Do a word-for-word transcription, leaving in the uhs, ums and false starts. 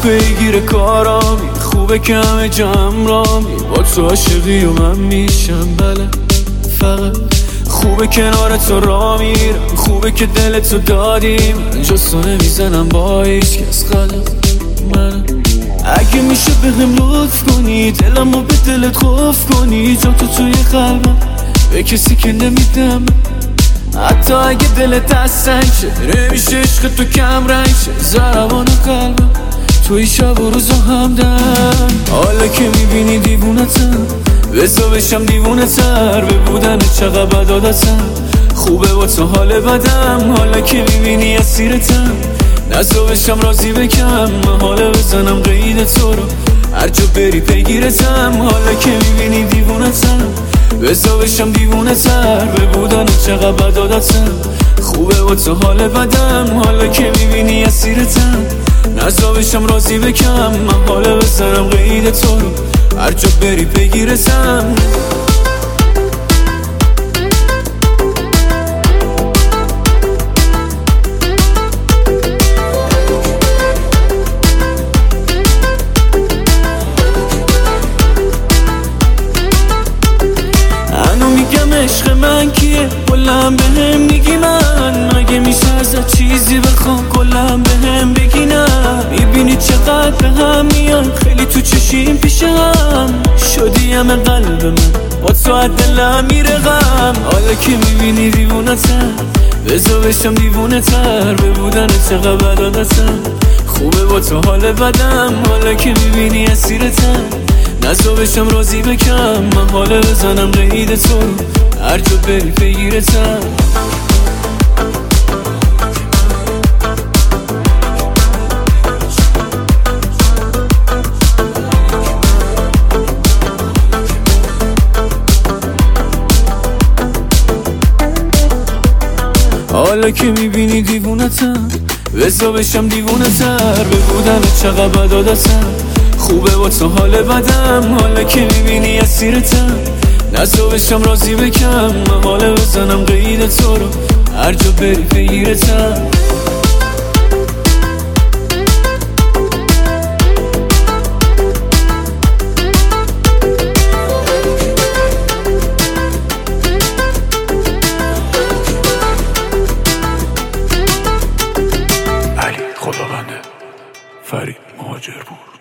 پیگیر کارامی، خوبه که همه جمع رامی، با تو عاشقی و من میشم بله. فقط خوبه کنار تو را میرم، خوبه که دل تو دادی من جستو نمیزنم با هیچ کس غلط من. اگه میشه بهم لطف کنی دلمو به دلت خوف کنی، جا تو توی قلبم به کسی که نمیدم. حتی اگه دلت از سنگ شه نمیشه عشق تو کم رنگ شه، ضربان قلبم توی شب و روزا همدم. حالا که میبینی دیوونتم بزا بشم دیوونه تر، به بودن چقدر بد عادتم خوبه با تو حال بدم. حالا که میبینی اسیرتم نزا بشم راضی بکم، من حالا بزنم قید تو رو هر جا بری پیگیرتم. حالا که میبینی دیوونتم بزا بشم دیوونه تر، به بودن چقدر بد عادتم خوبه با تو حال بدم. حالا که میبینی اسیرتم نزا بشم راضی بکم، من حالا بزنم قید تو رو هر جا بری پیگیرتم. انو میگم عشق من کیه کلم به هم میگی من، مگه میشه ازت چیزی بخوام کلم به هم بگی نه. میبینی چقدر به هم میان خیلی تو چشیم پیش هم، شدی همه قلب من با تو از دلم میره غم. حالا که میبینی دیوونتم بزا بشم دیوونه تر، به بودن چقدر بد عادتم خوبه با تو حال بدم. حالا که میبینی اسیرتم نزا بشم راضی بکم، من حالا بزنم قید تو هر جا بری پیگیرتم. حالا که میبینی دیوونتم بزا بشم دیوونه تر، به بودن چقدر بد عادتم خوبه با تو حال بدم. حالا که میبینی اسیرتم نزا بشم راضی بکم، من حالا بزنم قید تو رو هر جا بری پیگیرتم. علی خداونده، فرید مهاجرپور.